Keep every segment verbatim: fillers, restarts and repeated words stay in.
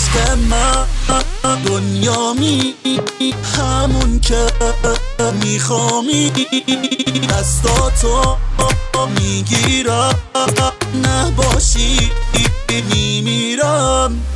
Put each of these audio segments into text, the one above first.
عشق من دنیا می همون که میخوامی دستاتو میگیرم نباشی میمیرم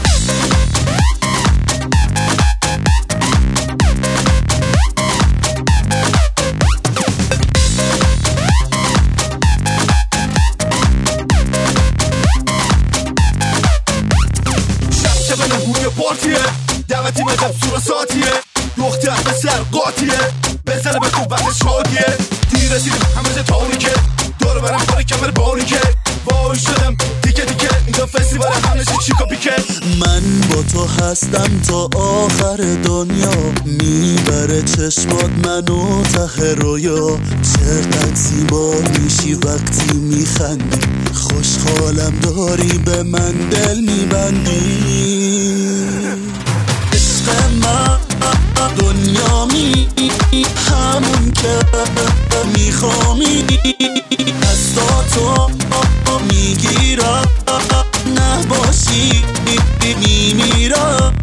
پارتیه دعوتی مذهب سورا ساتیه دختر پسر قاطیه بزنه به خوب وقت شادیه دیر رسیدیم همه جا تاریکه دور برم پاره کمر باریکه وای شدم دیگه دیگه اینجا فستیوال همه چی چیکا پیکه من با تو هستم تا آخر دنیا میبره چشمات منو ته رویا چقدر زیبا میشی وقتی میخندی خوشحالم داری به من دل میبندی عشق من دنیا می همون که میخوامی دستاتو میگیرم نباشی میمیرم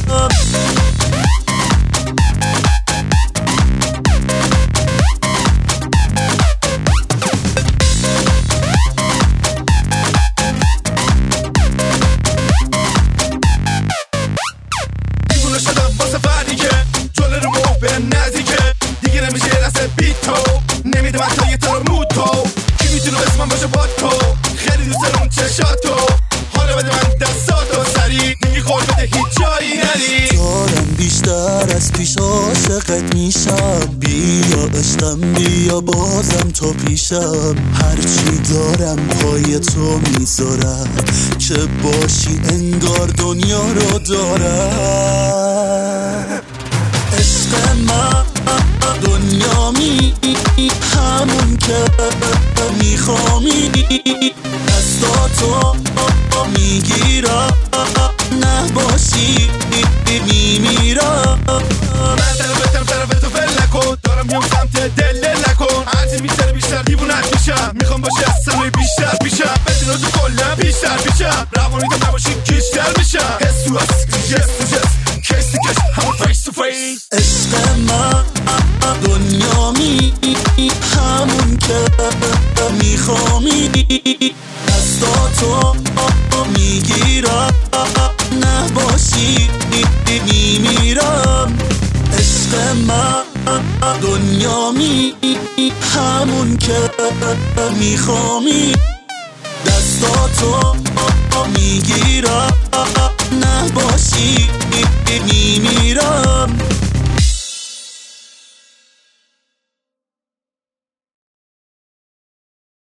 نمیده من تا یه تار مود تو کی میتونه بس من باشه با تو خیلی دوست دارم چشاتو حالا بده من دستاتو سری نگی خور بده هیچ جایی نری دارم بیشتر از پیش عاشقت میشم بیا عشقم بیا بازم تو پیشم هرچی دارم پای تو میذارم که باشی انگار دنیا رو دارم عشق من دنیا می همون که میخوامی دستاتو میگیرم نباشی میمیرم من دارم بهترم طرف تو فل نکن دارم میام سمت دل نکن هرچی میتره بیشتر دیوونت میشم میخوام باشی از سمه بیشتر بیشم بدون تو کلم بیشتر بیشم روانی تو نباشی کشتر میشم حس تو هست جس تو جس کش تو کش همون فیس تو فیس عشق من دنیا می همون که میخوامی دستاتو میگیرم نباشی میمیرم عشق من دنیا می همون که میخوامی دستاتو